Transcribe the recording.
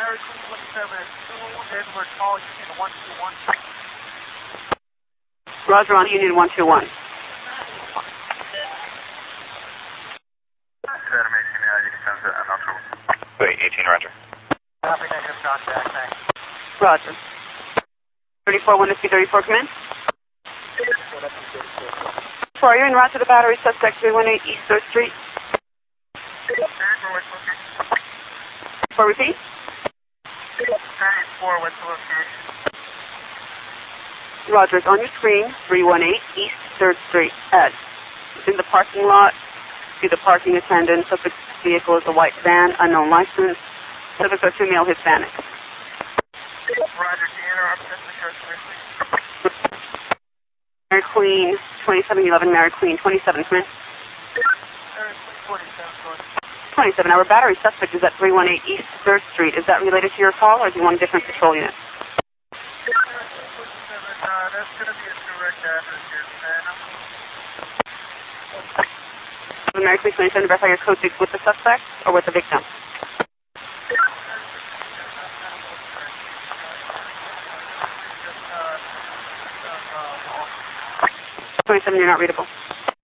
Mary Queen 27 at 2 Edward Hall, Union 121. Roger, on Union 121. Animation, you can send it, I'm not sure. Wait, 18, Roger. Copy, negative contact, thanks. Roger. 34, 1 to C34, come in. Are you in Roger, the battery suspect 318 East 3rd Street? For repeat? 34, what's the location? Roger, it's on your screen, 318 East 3rd Street. Ed, it's in the parking lot. See the parking attendant. Subject vehicle is a white van, unknown license. Subjects are female Hispanic. Roger, can you interrupt this because Mary Queen, 2711 Mary Queen, 27, come in. Mary Queen 27, 27, our battery suspect is at 318 East 3rd Street. Is that related to your call, or do you want a different patrol unit? that's going to be a direct address here, Mary Queen 27, verify your code 6 with the suspect or with the victim? 27, you're not readable.